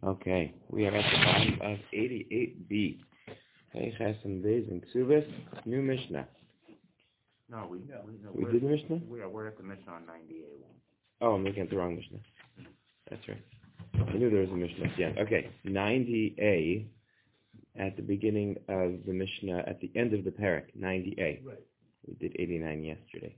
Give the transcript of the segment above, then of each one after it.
Okay, we are at the bottom of 88b. Okay, Chasam Beis and Ksubis, new Mishnah. We did the Mishnah? We're at the Mishnah on 98 one. Oh, I'm looking at the wrong Mishnah. That's right. I knew there was a Mishnah at the end. Okay, 90a at the beginning of the Mishnah, at the end of the parak, 90a. Right. We did 89 yesterday.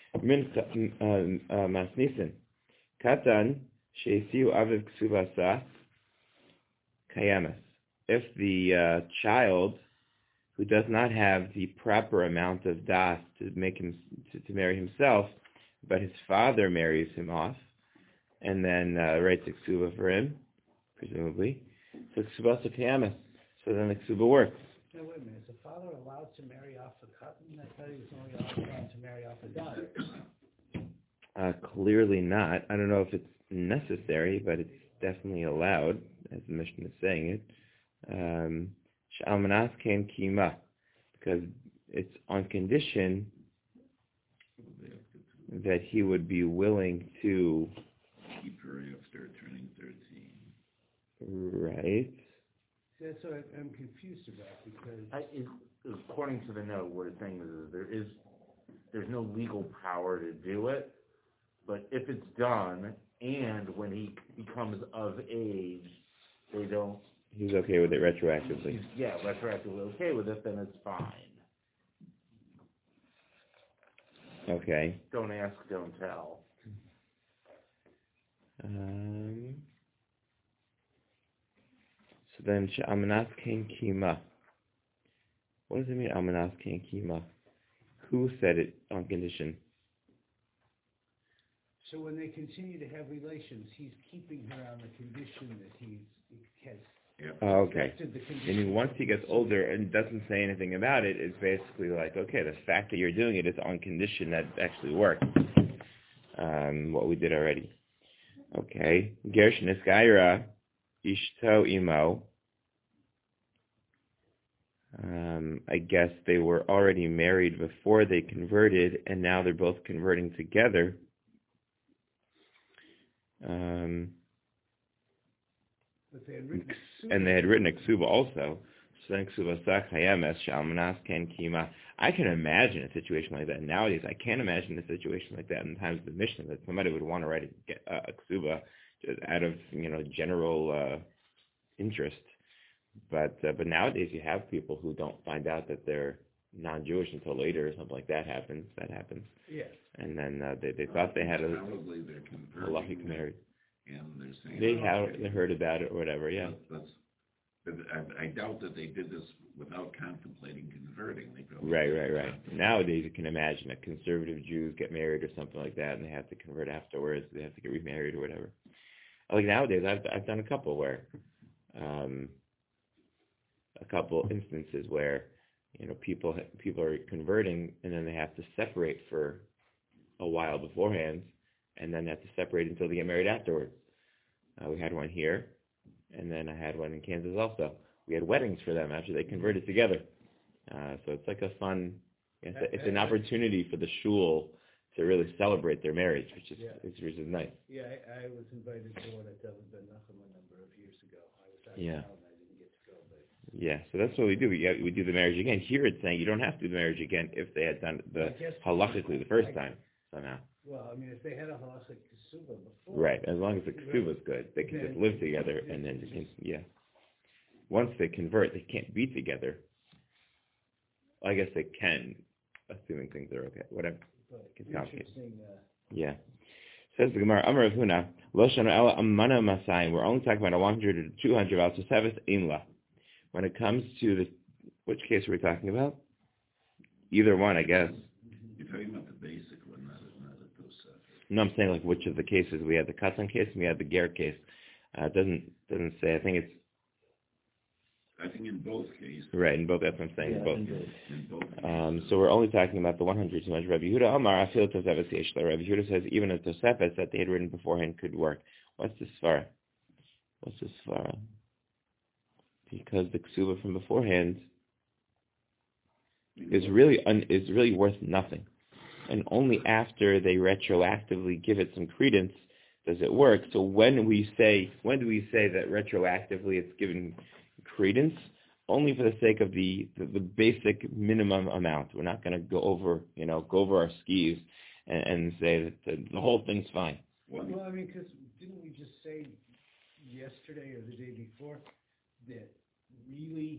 Masnisin. Katan sheisiu aviv ksubasa kayamas. If the child who does not have the proper amount of das to make him to marry himself, but his father marries him off, and then writes a ksuba for him, presumably, so ksubasa kayamas. So then the ksuba works. Now wait a minute, is the father allowed to marry off a katan? I thought he was only allowed to marry off a daughter. Clearly not. I don't know if it's necessary, but it's definitely allowed, as the Mishnah is saying it. Shalmanas ken kima, because it's on condition that he would be willing to keep her after turning 13. Right. That's what I'm confused about, because According to the note, what it's saying is there's no legal power to do it, but if it's done and when he becomes of age, they don't. He's okay with it retroactively. Retroactively okay with it, then it's fine. Okay. Don't ask, don't tell. So then, Amanas ken kima. What does it mean, Amanas ken kima? Who said it on condition? so when they continue to have relations, he's keeping her on the condition that he has. Oh, okay. The Meaning once he gets older and doesn't say anything about it, it's basically like, okay, the fact that you're doing it is on condition that it actually works. What we did already. Okay. Gersh Niskaira Ishto Imo. I guess they were already married before they converted, and now they're both converting together. But they had written and they had written a ksuba also. So then ksuba sachayemes shalmanas ken kima. I can imagine a situation like that nowadays. I can't imagine a situation like that in the times of the Mishnah, that somebody would want to write a ksuba just out of general interest. But nowadays you have people who don't find out that they're non-Jewish until later or something like that happens. That happens. Yeah. And then they thought they had a halachic marriage. And they're saying they heard about it or whatever. Yeah. I doubt that they did this without contemplating converting. Right. Nowadays you can imagine that conservative Jews get married or something like that, and they have to convert afterwards. They have to get remarried or whatever. Like nowadays, I've done a couple where. A couple instances where, people are converting and then they have to separate for a while beforehand, and then they have to separate until they get married afterwards. We had one here, and then I had one in Kansas also. We had weddings for them after they converted together. So it's like a fun, it's an opportunity for the shul to really celebrate their marriage, which is nice. Yeah, I was invited to one at David Ben Nachum a number of years ago. I was out of town. Yeah, so that's what we do. We do the marriage again. Here it's saying you don't have to do the marriage again if they had done the halachically the first time somehow. Well, I mean, if they had a halachic ksuba before. Right, as long as the ksuba is good, they can just live together and then Once they convert, they can't be together. Well, I guess they can, assuming things are okay. Whatever. It's complicated. Yeah. Says the Gemara, Amar Rav Huna, Lo shanu ela amana masayim. We're only talking about 100 or 200 al tosefes inla. When it comes to which case are we talking about? Either one, I guess. You're talking about the basic one, not the Tosefes. No, I'm saying like which of the cases. We had the Katan case and we had the Ger case. It doesn't say. I think in both cases. Right, in both. That's what I'm saying. Yeah, in both. So we're only talking about the 100 too much. Rabbi Yehuda Amar Afil Tosefes Yeshla. Rabbi Yehuda says even a Tosefes that they had written beforehand could work. What's the svara? Because the ksuba from beforehand is really worth nothing, and only after they retroactively give it some credence, does it work? So when do we say that retroactively it's given credence? Only for the sake of the basic minimum amount. We're not going to go over our skis and say that the whole thing's fine. Well, I mean, because didn't we just say yesterday or the day before that really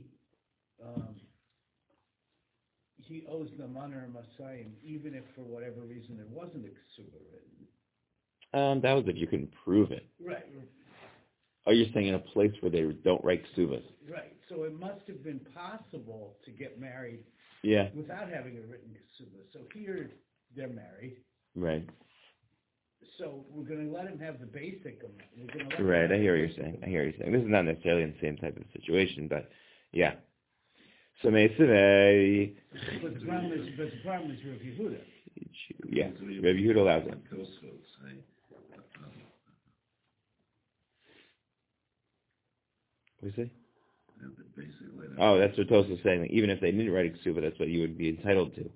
he owes the Manar Masayim, even if for whatever reason there wasn't a ksuba written? That was if you can prove it. Right. Oh, you're saying in a place where they don't write ksubas. Right. So it must have been possible to get married without having a written ksuba. So here they're married. Right. So we're going to let him have the basic amount. Right. I hear what you're saying. This is not necessarily in the same type of situation, but yeah. So Meisavei. But the problem is Rav Yehuda. Yeah. Rav Yehuda allows it. What do you say? Oh, that's what Tosa is saying. Like, even if they didn't write a ksuba, that's what you would be entitled to.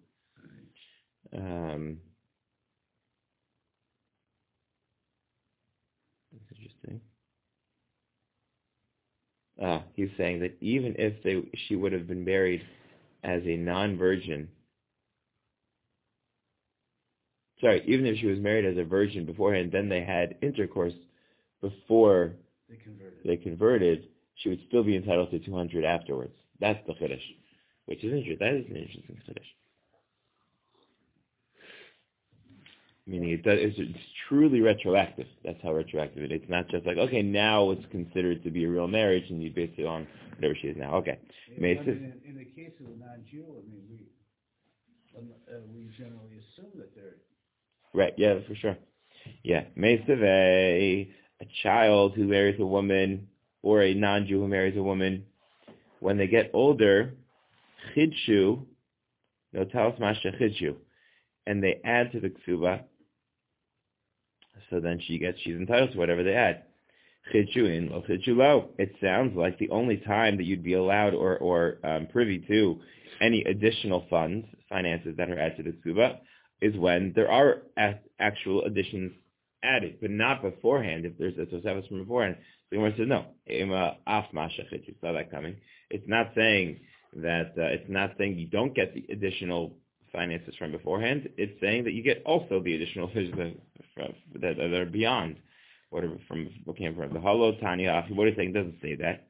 That's interesting. He's saying that even if she would have been married as a non-virgin, even if she was married as a virgin beforehand, then they had intercourse before they converted, she would still be entitled to 200 afterwards. That's the chiddush, which is interesting. That is an interesting chiddush. Meaning it's truly retroactive. That's how retroactive it is. It's not just like, okay, now it's considered to be a real marriage, and you base it on whatever she is now. Okay. In the case of a non-Jew, we generally assume that they're... Right, yeah, for sure. Yeah. Meisavei, a child who marries a woman, or a non-Jew who marries a woman, when they get older, chidshu, no talis masha chidshu, and they add to the ksuba, so then she's entitled to whatever they add. Chidshu in, lo chidshu lo. It sounds like the only time that you'd be allowed or privy to any additional finances that are added to the ksuba, is when there are actual additions added, but not beforehand. If there's a tosefus from beforehand, the Gemara says no. You saw that coming. It's not saying that. It's not saying you don't get the additional finances from beforehand. It's saying that you get also the additional that are beyond whatever what came from the Halo Tanya. What he's saying doesn't say that.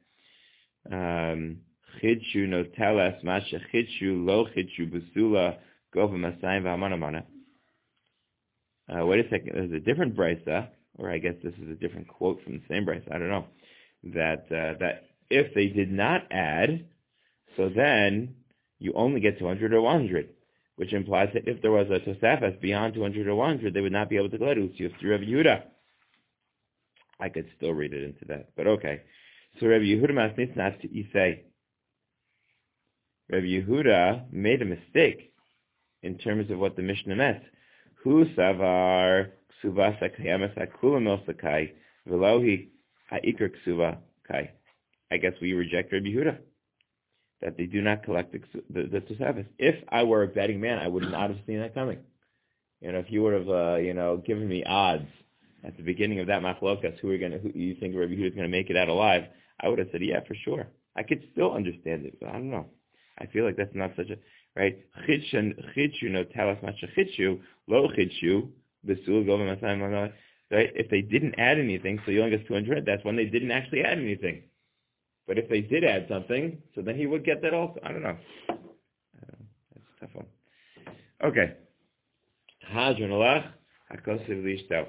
Chidshu no teles masha chidshu lo chidshu basula gova masayim v'amanamana. Wait a second. There's a different brisa, or I guess this is a different quote from the same brisa. I don't know. That if they did not add, so then you only get 200 or 100, which implies that if there was a tosefes beyond 200 or 100, they would not be able to go to Utsiyuf through Rabbi Yehuda. I could still read it into that, but okay. So Rabbi Yehuda masnis not to say. Rabbi Yehuda made a mistake in terms of what the Mishnah meant. Hu savar ksuva sakayamas akula milsakai velohi ha'ikr ksuva kai. I guess we reject Rabbi Yehuda, that they do not collect the tosefes. If I were a betting man, I would not have seen that coming. If you would have, given me odds at the beginning of that machlokas, who you think Rabbi Yehuda is going to make it out alive, I would have said, yeah, for sure. I could still understand it, but I don't know. I feel like that's not such a right. Chidshu no talas macha chidshu lo chidshu besul gova masayim. Right? If they didn't add anything, so you only get 200. That's when they didn't actually add anything. But if they did add something, so then he would get that also. I don't know. That's a tough one. Okay. Hadron alach hakosiv lishtav.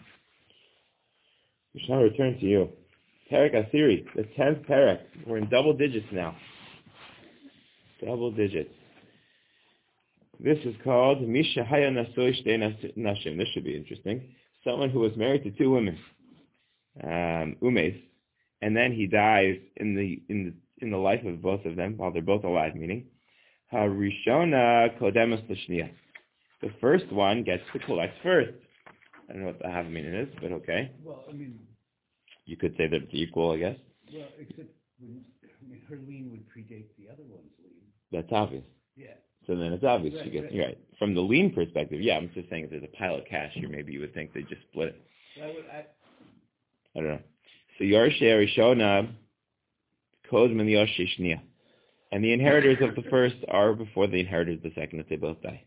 We shall return to you. Perek Asiri, the 10th Perek. We're in double digits now. Double digits. This is called Misha Haya Nasoi Shtei Nashim. This should be interesting. Someone who was married to two women, Umes, and then he dies in the life of both of them while they're both alive. Meaning, Harishona Kodemus Lishniya. The first one gets to collect first. I don't know what the half meaning is, but okay. Well, you could say that it's equal, I guess. Well, except her lien would predate the other one's lien. That's obvious. Yeah. So then it's obvious right, she gets right. Right. From the lien perspective, yeah, I'm just saying if there's a pile of cash here, maybe you would think they just split it. I don't know. So Yorshei Rishona Kodman Yorshei Shnia. And the inheritors of the first are before the inheritors of the second if they both die.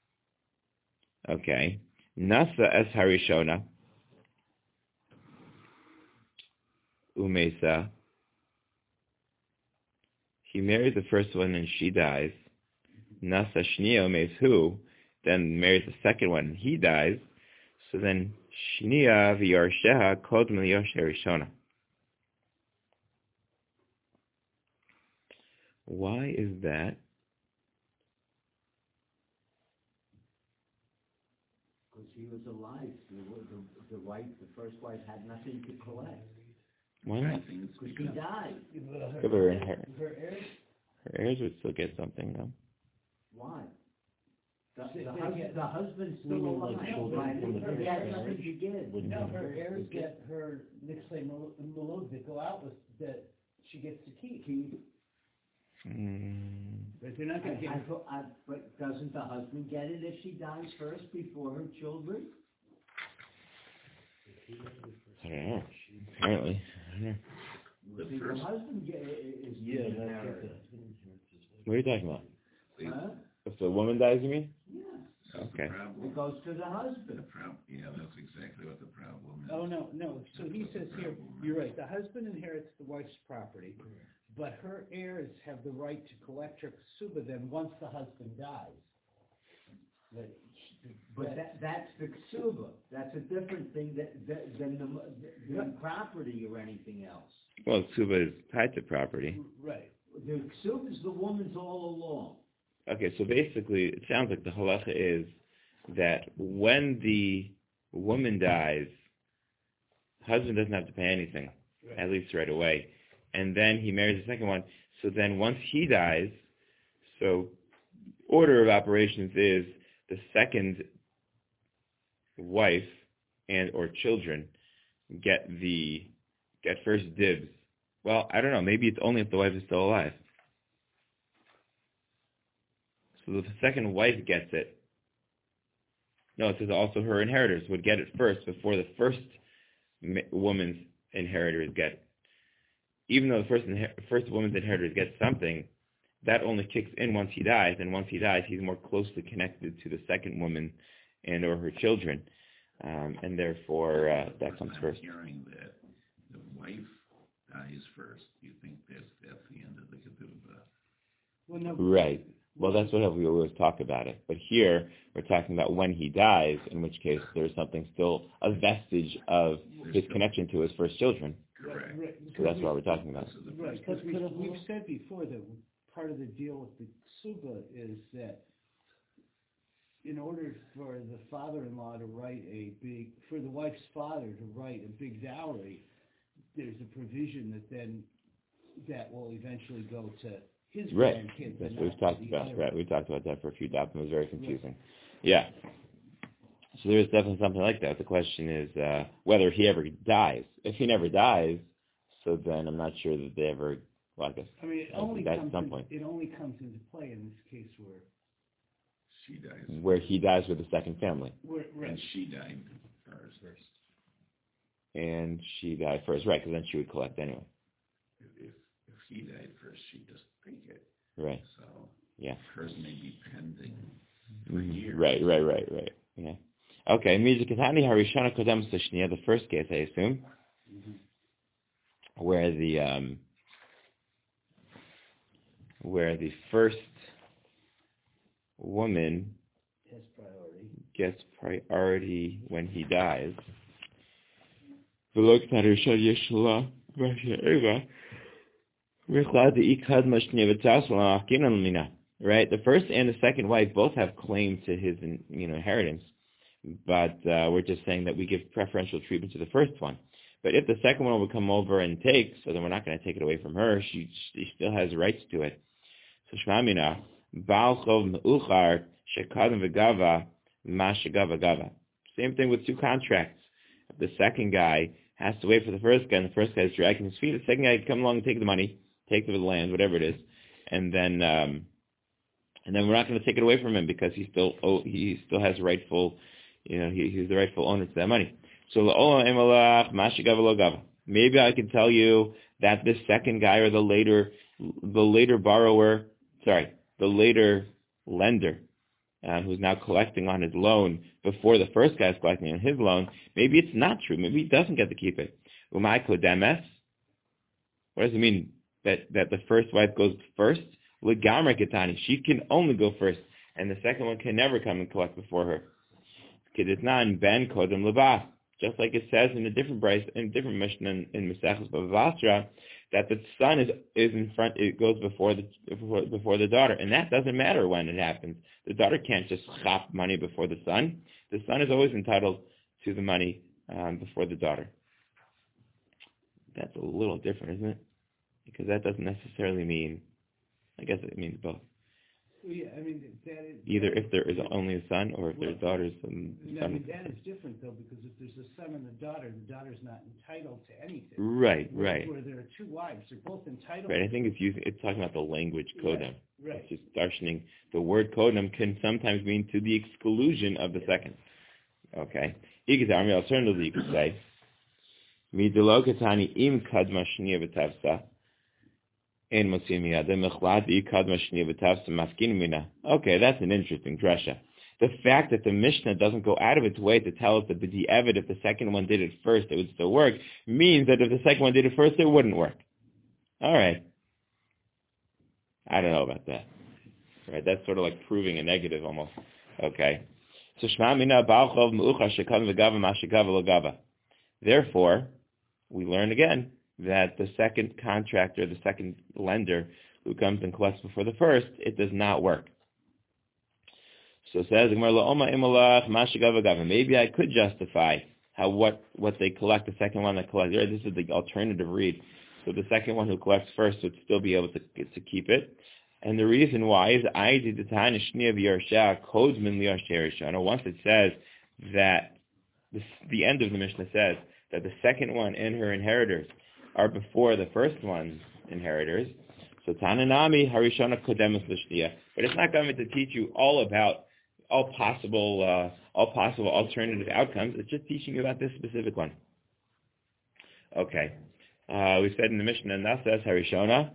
Okay. Nasa es Harishona Umesa. He marries the first one and she dies. Nasa Shnia Umes who? Then marries the second one and he dies. So then Shnia v'Yorsheha Kodman Yorshei Rishona. Why is that? Because he was alive. The wife, the first wife, had nothing to collect. Why not? Because he died. Her heirs would still get something, though. Why? The husband's still alive. He had nothing to give. No, her heirs get her Nixlay Malod that go out with that she gets to keep. But they're not going to get. But doesn't the husband get it if she dies first before her children? I don't know. Apparently, I don't know. The husband is inherited. What are you talking about? Huh? If the woman dies, you mean? Yeah. Okay. It goes to the husband. Yeah, that's exactly what the problem is. Oh, no. So he says here, you're right, the husband inherits the wife's property, but her heirs have the right to collect her ksuba then once the husband dies. But that's the ksuba. That's a different thing than the property or anything else. Well, ksuba is tied to property. Right. The ksuba is the woman's all along. Okay, so basically, it sounds like the halacha is that when the woman dies, husband doesn't have to pay anything, at least right away. And then he marries the second one. So then once he dies, so order of operations is the second wife and or children get first dibs. Well, I don't know. Maybe it's only if the wife is still alive. So the second wife gets it. No, it says also her inheritors would get it first before the first woman's inheritors get it. Even though the first woman's inheritors get something, that only kicks in once he dies, and once he dies, he's more closely connected to the second woman and or her children, and therefore that comes first. I'm hearing that the wife dies first. You think that's the end of the ketubah? Well, no. Right. Well, that's what we always talk about it. But here, we're talking about when he dies, in which case there's something still, a vestige of his connection to his first children. Correct. Right. So that's what we're talking about. Right, because we've said before that part of the deal with the ksuba is that in order for the father-in-law to write for the wife's father to write a big dowry, there's a provision that will eventually go to his grandkids. That's what we've talked about. Right, we talked about that for a few days. It was very confusing. Yeah. So there is definitely something like that. The question is whether he ever dies. If he never dies, so then I'm not sure that they ever. Well, I guess. I mean, it only comes into play in this case where she dies. Where he dies with the second family. And she died first. And she died first, right? Because then she would collect anyway. If he died first, she'd just take it. Right. So yeah, hers may be pending for years. Right. Yeah. Okay. Mizikatani Harishana Kodem Sashnia, the first case, I assume, where the first woman gets priority when he dies. Right? The first and the second wife both have claim to his inheritance, but we're just saying that we give preferential treatment to the first one. But if the second one would come over and take, so then we're not going to take it away from her. She still has rights to it. So Shmamina, Baal Chov Me'uchar, Shekadam V'Gava, Ma Shegava Gava. Same thing with two contracts. If the second guy has to wait for the first guy, and the first guy is dragging his feet, the second guy can come along and take the money, take the land, whatever it is, and then we're not going to take it away from him because he still has rightful, he's the rightful owner to that money. So maybe I can tell you that the second guy or the later lender, who's now collecting on his loan before the first guy's collecting on his loan, maybe it's not true. Maybe he doesn't get to keep it. Umay kodemes. What does it mean that the first wife goes first? Legamre ketani. She can only go first, and the second one can never come and collect before her. Kedetnan ben kodem lebah. Just like it says in a different Mishnah in Maseches Bava Basra, that the son is in front. It goes before the daughter, and that doesn't matter when it happens. The daughter can't just chop money before the son. The son is always entitled to the money before the daughter. That's a little different, isn't it? Because that doesn't necessarily mean. I guess it means both. Well, yeah, I mean, either if there is only a son or if there's daughters and I mean, that is different, though, because if there's a son and a daughter, the daughter's not entitled to anything. Right. Where there are two wives, they're both entitled. Right, I think it's talking about the language kodem. Right. It's just darshaning. The word kodem can sometimes mean to the exclusion of the second. Okay. Alternatively, you could say, midilokatani im kadma shniya v'tavsa. Okay, that's an interesting drasha. The fact that the Mishnah doesn't go out of its way to tell us that if the second one did it first, it would still work, means that if the second one did it first, it wouldn't work. All right. I don't know about that. Right? That's sort of like proving a negative almost. Okay. So therefore, we learn again that the second contractor, the second lender who comes and collects before the first, it does not work. So it says, maybe I could justify what they collect, the second one that collects. This is the alternative read. So the second one who collects first would still be able to keep it. And the reason why is, once it says that, the end of the Mishnah says that the second one and her inheritors are before the first one's inheritors. So Tananami Harishona Kodemus Lishniya. But it's not going to teach you all about all possible alternative outcomes. It's just teaching you about this specific one. Okay. We said in the Mishnah, Nasas Harishona.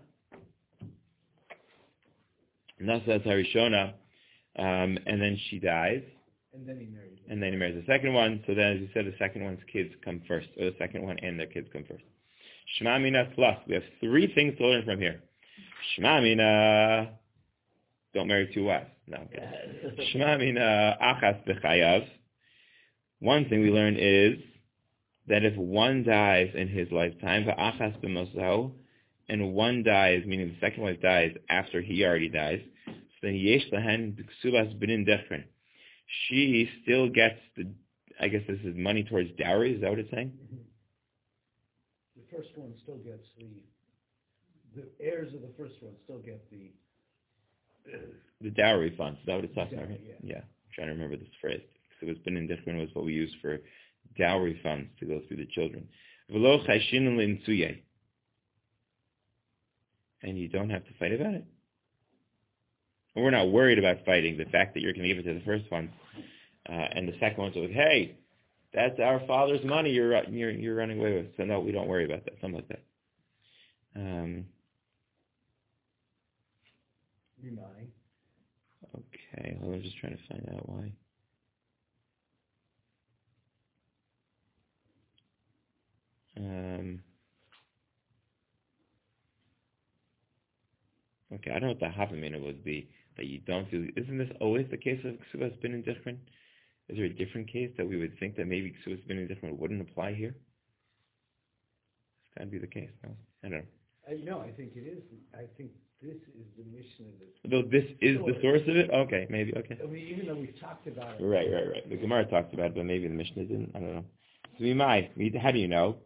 And then she dies. And then he marries. And then he marries the second one. So then, as you said, the second one's kids come first, or the second one and their kids come first. Shema Mina plus. We have three things to learn from here. Shema Mina, don't marry two wives. No. Okay. Shema Mina achas b'chayav. One thing we learn is that if one dies in his lifetime, v'achas b'mosahu, and one dies, meaning the second wife dies after he already dies, so then yesh lahen b'ksubas b'nin dechrin. She still gets I guess this is money towards dowry. Is that what it's saying? Mm-hmm. The first one still gets the heirs of the first one still get the dowry funds. Is that what it's talking about? Yeah. I'm trying to remember this phrase. So it's been indifferent was what we use for dowry funds to go through the children. And you don't have to fight about it. And we're not worried about fighting. The fact that you're going to give it to the first one, and the second one's like, hey, that's our father's money you're running away with. So no, we don't worry about that. Something like that. Okay, well, I'm just trying to find out why. Okay, I don't know what the Havamina would be that you don't do. Isn't this always the case of Ksuvas bin indifferent? Is there a different case that we would think that maybe Ksuvas bin indifferent wouldn't apply here? It's got to be the case, no? I don't know. No, I think it is. I think this is the mission of this. Though this is the source of it? Okay, maybe, okay. I mean, even though we've talked about it. Right. The Gemara talked about it, but maybe the Mishnah didn't. I don't know. So how do you know?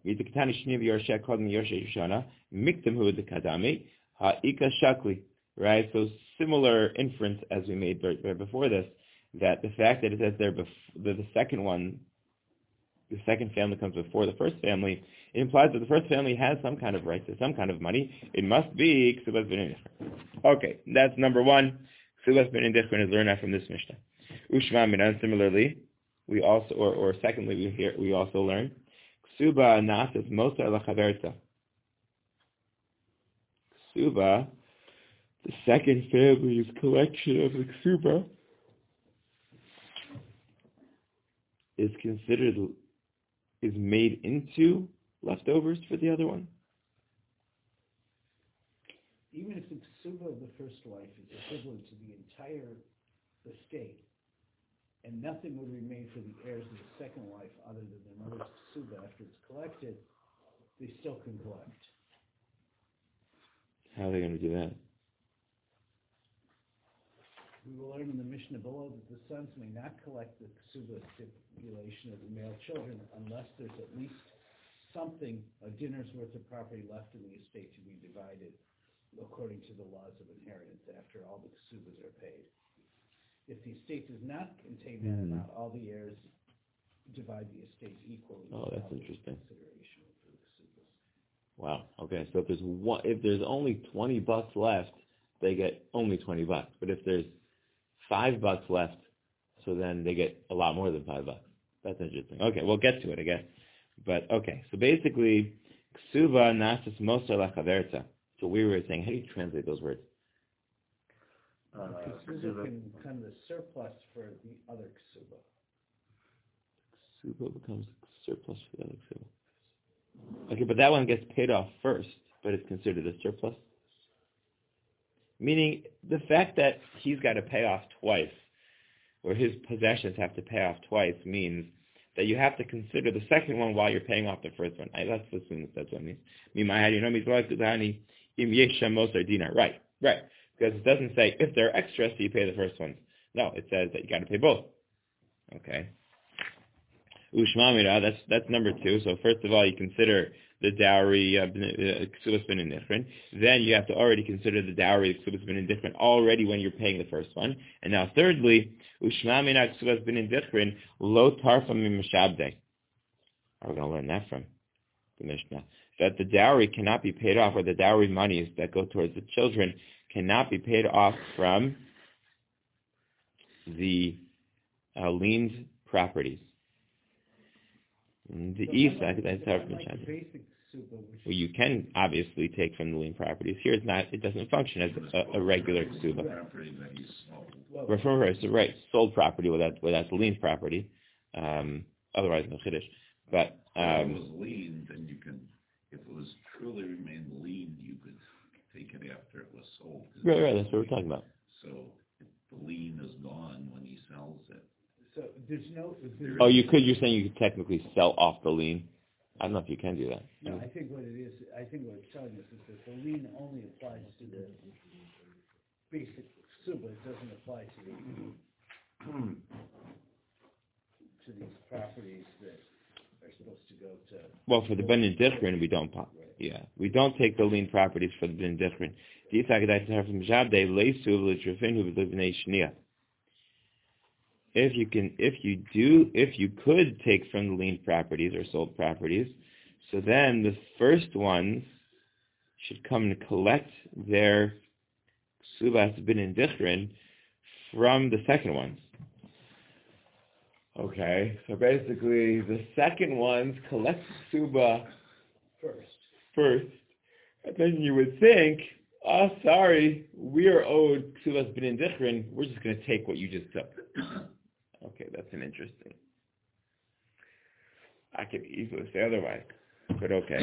Right? So similar inference as we made right before this, that the fact that it says there the second one, the second family comes before the first family, it implies that the first family has some kind of right to some kind of money. It must be Ksubas ben Indichron. Okay, that's number one. Ksubas ben Indichron is learned out from this Mishnah. Ushma Minan, similarly, we also, or secondly, we also learn, Ksuba nasas moser lachaverta. Ksuba, the second family's collection of the ksuba, is made into leftovers for the other one. Even if the ksuba of the first wife is equivalent to the entire estate, and nothing would remain for the heirs of the second wife other than their mother's ksuba after it's collected, they still can collect. How are they going to do that? We will learn in the Mishnah below that the sons may not collect the ksuba stipulation of the male children unless there's at least something, a dinner's worth of property left in the estate to be divided according to the laws of inheritance after all the ksubas are paid. If the estate does not contain that amount, all the heirs divide the estate equally. Oh, that's interesting. Consideration for the ksubas. Wow. Okay, so if there's only $20 left, they get only $20. But if there's $5 left, so then they get a lot more than $5. That's interesting. Okay, we'll get to it again. But okay, so basically, ksuba nasas moser lachaverta. So we were saying, how do you translate those words? Ksuba can become the surplus for the other ksuba. Ksuba becomes surplus for the other ksuba. Okay, but that one gets paid off first, but it's considered a surplus? Meaning, the fact that he's got to pay off twice, or his possessions have to pay off twice, means that you have to consider the second one while you're paying off the first one. Let's assume that's what it means. Right. Because it doesn't say if there are extras, so you pay the first one. No, it says that you got to pay both. Okay. Ushmamira, that's number 2. So first of all, you consider the dowry ksubas bin indifferent. Then you have to already consider the dowry ksubas bin indifferent already when you're paying the first one. And now thirdly, ushmamira ksubas bin indifferent lo tarfa mimashabde. We're going to learn that from the Mishnah. That the dowry cannot be paid off, or the dowry monies that go towards the children cannot be paid off from the liened properties. The well, you can obviously take from the lien properties. Here it's not. It doesn't function as a regular ksuba. It's right, sold property without the lien property. Otherwise, no chiddush. But if it was lien, then you can. If it was truly remained lien, you could take it after it was sold. Right. That's what we're talking about. So if the lien is gone when he sells it. So there's no. Oh, you could. You're saying you could technically sell off the lien. I don't know if you can do that. No, I think what it is. I think what it's telling us is that the lien only applies to the basic ksuba. It doesn't apply to these properties that are supposed to go to. Well, for the ben indifferent, we don't. Yeah, we don't take the lien properties for the ben indifferent. If you could take from the lien properties or sold properties, so then the first ones should come and collect their ksubas bin indifferent from the second ones. Okay, so basically the second ones collect ksuba first, and then you would think, oh, sorry, we are owed ksubas bin indifferent, we're just going to take what you just took. Okay, that's an interesting. I could easily say otherwise, but okay.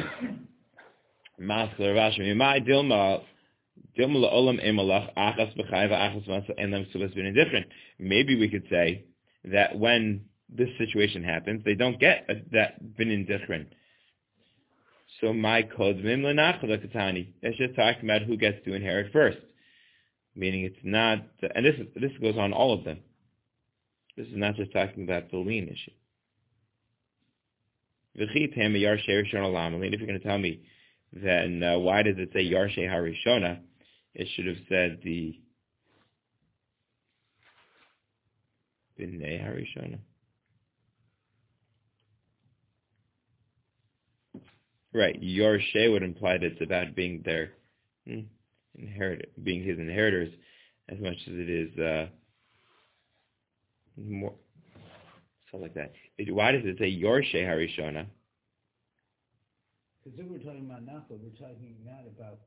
Maybe we could say that when this situation happens, they don't get that bin indifferent. So my code it's just talking about who gets to inherit first. Meaning it's not, and this goes on all of them. This is not just talking about the lien issue. If you're going to tell me, then why does it say Yarshe Harishona? It should have said the B'nei Harishona. Right, Yarshe would imply that it's about being their being his inheritors, as much as it is more. Something like that. Why does it say Yorshei Harishona? Because if we're talking about Nachla, we're talking not about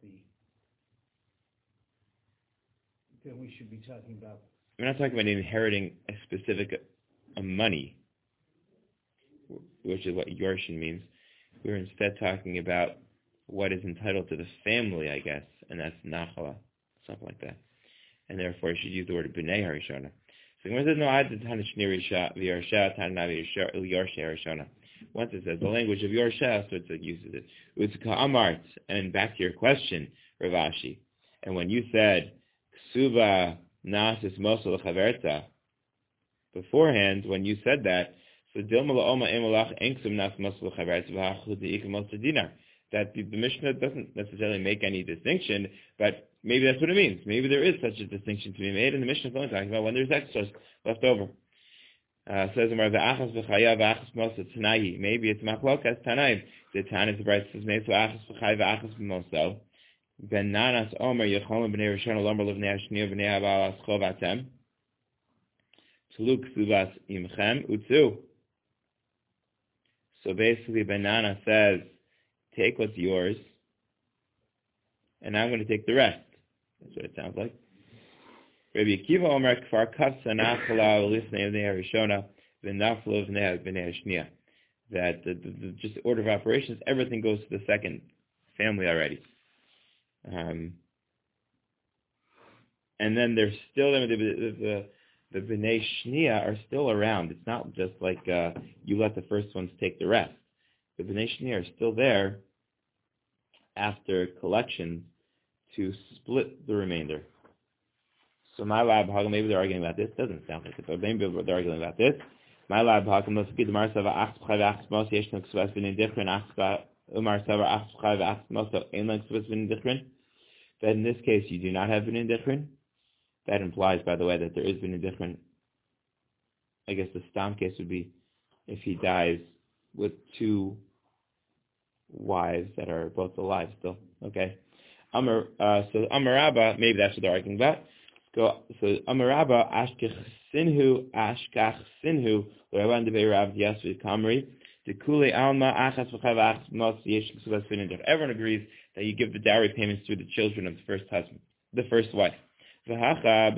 then we should be talking about. We're not talking about inheriting a specific money, which is what Yorshin means. We're instead talking about what is entitled to the family, I guess, and that's Nachla, something like that. And therefore, you should use the word B'nei Harishona. So the Gemara says, no, I did Tanishni Risha, V'Yorsha, Tanavi Yorshe Harishona. Once it says the language of Yorsha, so it uses it. Utzka Amart, and back to your question, Rav Ashi. And when you said, Ksuba Nasis Mosel Chaverta, beforehand, when you said that, so Dilma La'oma Emalach Enksum Nas Mosel Chaverta, V'Achud De'ik Mosel Dinar. That the Mishnah doesn't necessarily make any distinction, but maybe that's what it means. Maybe there is such a distinction to be made, and the Mishnah is only talking about when there's extras left over. Says maybe it's machlokas tanaim. The Tanaim the Brayta says maybe achas v'chay v'achas b'moso. Ben nanas omer yecholem b'nei rishon lomer livnei hashniya b'nei abal aschov atem. Tluk subas imchem utzu. So basically, Ben Nana says, take what's yours, and I'm going to take the rest. That's what it sounds like. Rabbi Akiva Omer Kfar Kafsa Nachala Lisnei Bnei Harishona V'Naflo Bnei Hashniya. That the just order of operations, everything goes to the second family already. And then there's still the Bnei Shniya are still around. It's not just like you let the first ones take the rest. The Bnei Shniya are still there after collection to split the remainder. So my lab, maybe they're arguing about this. Doesn't sound like it, but maybe they're arguing about this. My lab, let's get the Marsava Achscha V'Achsmos Yeshno Ksuvas V'Nin Dichrin Achscha Umarsava Achscha V'Achsmos Einlan Ksuvas V'Nin Dichrin. That in this case you do not have V'Nin Dichrin. That implies, by the way, that there is V'Nin Dichrin. I guess the Stam case would be if he dies with two wives that are both alive still. Okay. So Amarabba, maybe that's what they're arguing about. So Amarabba Ashkach Sinhu Ravan Debei Rav Yasvid Kamri Dekule Alma Achas V'Chav Achas Mos Yesh Ksuvas V'Nin. Everyone agrees that you give the dowry payments to the children of the first husband, the first wife. They're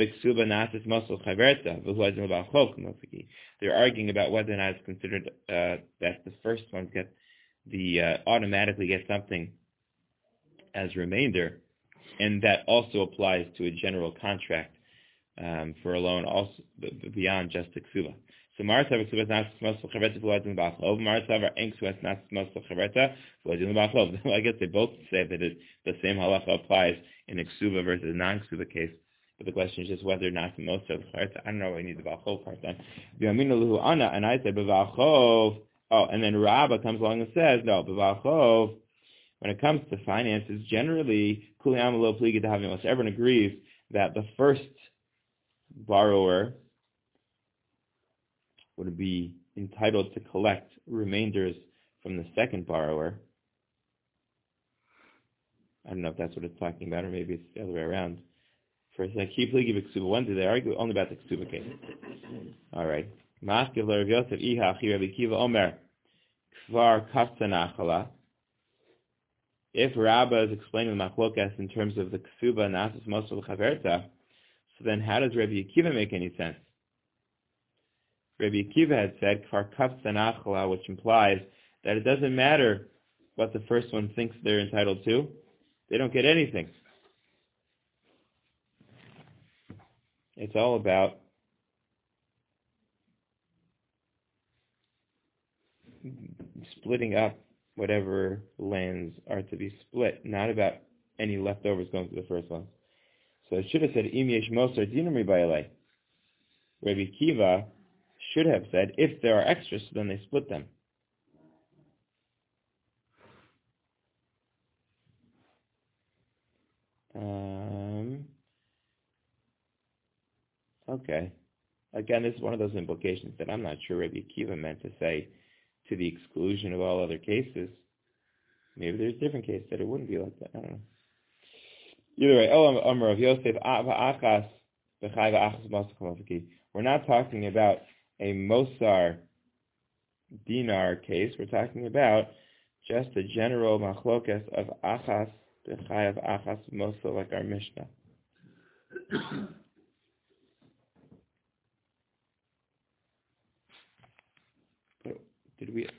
arguing about whether or not it's considered that the first ones get automatically get something as remainder, and that also applies to a general contract for a loan, also beyond just the ksuba. So Marsav ksuba is not smosel chaverta v'lodim b'achlov. Marsav enksu is not smosel chaverta v'lodim b'achlov. I guess they both say that the same halacha applies in a ksuba versus a non-ksuba case. But the question is just whether or not the most of the chaverta. I don't know. I need the b'achlov part then. V'yaminu luhu ana, and I said b'achlov. Oh, and then Rabbah comes along and says no, b'achlov. When it comes to finances, generally, everyone agrees that the first borrower would be entitled to collect remainders from the second borrower. I don't know if that's what it's talking about, or maybe it's the other way around. First, when do they argue? Only about the ksuba case. All right. If Rabbah is explaining the machlokas in terms of the ksuba nasis mosel chaverta, so then how does Rabbi Akiva make any sense? Rabbi Akiva had said kfar kafsa nachala, which implies that it doesn't matter what the first one thinks they're entitled to; they don't get anything. It's all about splitting up whatever lands are to be split, not about any leftovers going to the first one. So it should have said, Im yesh moser dinami ba'alei. Rabbi Akiva should have said, if there are extras, then they split them. Okay. Again, this is one of those implications that I'm not sure Rabbi Akiva meant to say to the exclusion of all other cases. Maybe there's a different case that it wouldn't be like that. I don't know. Either way, Amar of Yosef, we're not talking about a Mosar dinar case, we're talking about just a general machlokas of achas, b'chayav achas mosa, like our Mishnah. But did we?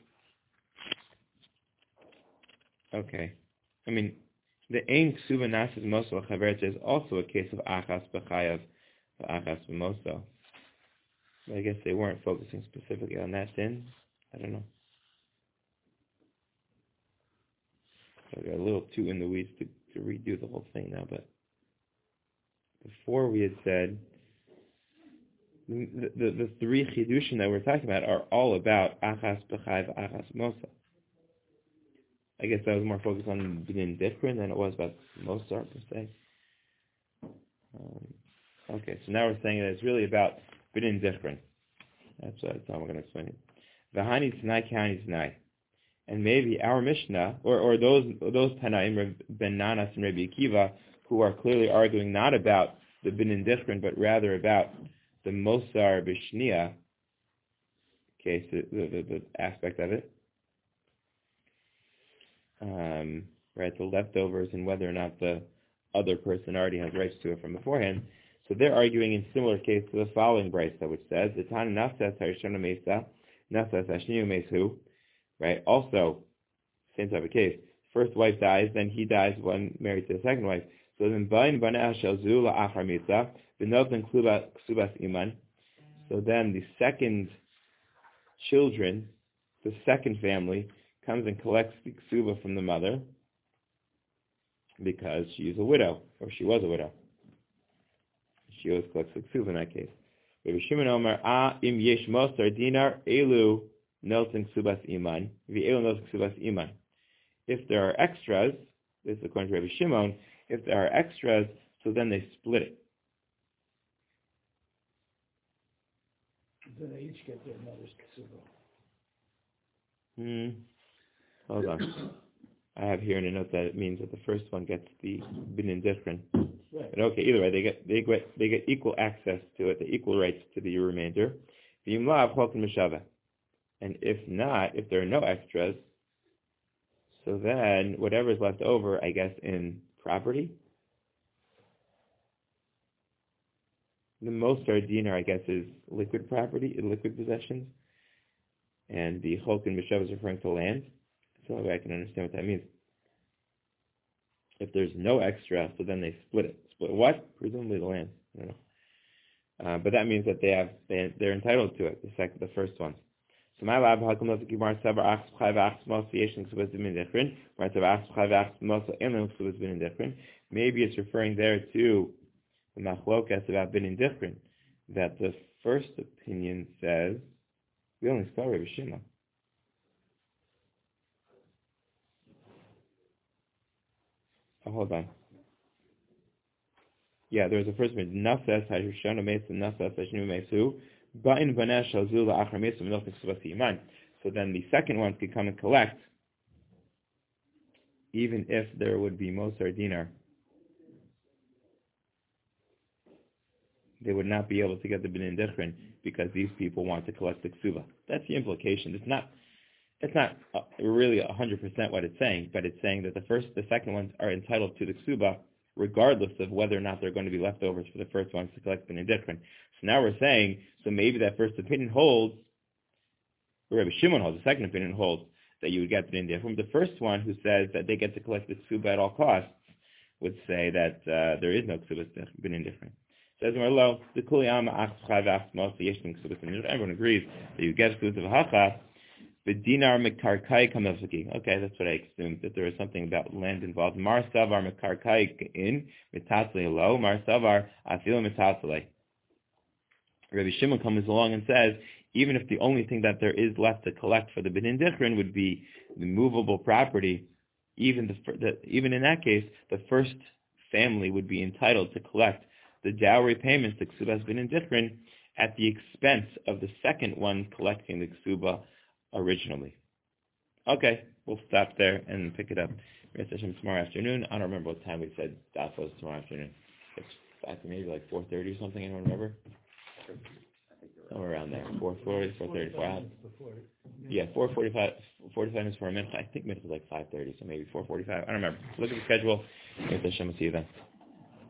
Okay. I mean, the ein ksuba nasis mosa l'chaverta is also a case of achas b'chayav achas b'mosa. I guess they weren't focusing specifically on that then. I don't know. So I got a little too in the weeds to redo the whole thing now, but before we had said the three chidushim that we're talking about are all about achas b'chayv achas mosa. I guess I was more focused on b'nin dikrin than it was about mosar per se. Okay, so now we're saying that it's really about b'nin dikrin. That's how we're going to explain it. V'hani t'nai k'hani t'nai. And maybe our Mishnah, or those Tanaim, Ben Nanas and Rabbi Akiva, who are clearly arguing not about the b'nin dikrin, but rather about the mosar b'shnia case, the aspect of it, right, the leftovers and whether or not the other person already has rights to it from beforehand. So they're arguing in similar case to the following brisa, which says, the Tana nafsas harishona mesa, nafsas hashniu mesu, right? Also, same type of case. First wife dies, then he dies when married to the second wife. So then, bain baneh shalzu la'achar misa, v'noten ksubas iman. So then the second children, the second family, comes and collects the ksuba from the mother because she is a widow, or she was a widow. She always collects the ksuba in that case. Rabbi Shimon Omer, im yesh mosar dinar, elu noten ksubas iman, v'elu noten ksubas iman. If there are extras, this is according to Rabbi Shimon, if there are extras, so then they split it. Then they each get their mother's ksuba. Hold on. I have here in a note that it means that the first one gets the b'nin dikrin. Right. But okay, either way, they get equal access to it, the equal rights to the remainder. And if not, if there are no extras, so then whatever is left over, I guess, in property, the mosar dinar, I guess, is liquid property, liquid possessions, and the cholkin mishava is referring to land. That's the only way I can understand what that means. If there's no extra, so then they split it. Split what? Presumably the land. I don't know. But that means that they're entitled to it. The first one. So my lab maybe it's referring there to the machlokas about b'nin dikrin, that the first opinion says we only spell Rabbi Shimon. Oh, hold on. Yeah, there was a first opinion. Nafas ha'rishona mesu, nafas ha'shnu mesu, ba'in banesh halzu la'achar mesu v'noten ksubas iman. So then the second ones could come and collect, even if there would be mosar dinar. They would not be able to get the b'nin dikrin because these people want to collect the ksuba. That's the implication. It's not really 100% what it's saying, but it's saying that the second ones are entitled to the ksuba regardless of whether or not they're going to be leftovers for the first ones to collect b'nin dikrin. So now we're saying, so maybe that first opinion holds, or Rabbi Shimon holds, the second opinion holds that you would get b'nin dikrin. The first one, who says that they get to collect the ksuba at all costs, would say that there is no ksuba b'nin dikrin. Says Merlo, the kuliyama achschai v'achmos yeshnim ksubas b'nin dikrin. Everyone agrees that you get ksuba hacha. The dinar mekarkai kamefiki. Okay, that's what I assumed, that there was something about land involved. Mar savar mekarkai in mitatzle lo. Mar savar afil mitatzle. Rabbi Shimon comes along and says, even if the only thing that there is left to collect for the b'nin dikrin would be the movable property, even in that case, the first family would be entitled to collect the dowry payments to ksubas b'nin dikrin at the expense of the second one collecting the ksuba originally. Okay, we'll stop there and pick it up tomorrow afternoon. I don't remember what time we said that was tomorrow afternoon. It's maybe like 4:30 or something. Anyone remember? I think somewhere around there. 4:40, 4:30, 4 hours. Before. Yeah, 4:45, 45 minutes for a minute. I think minutes is like 5:30, so maybe 4:45. I don't remember. Look at the schedule. If Hashem will see you then.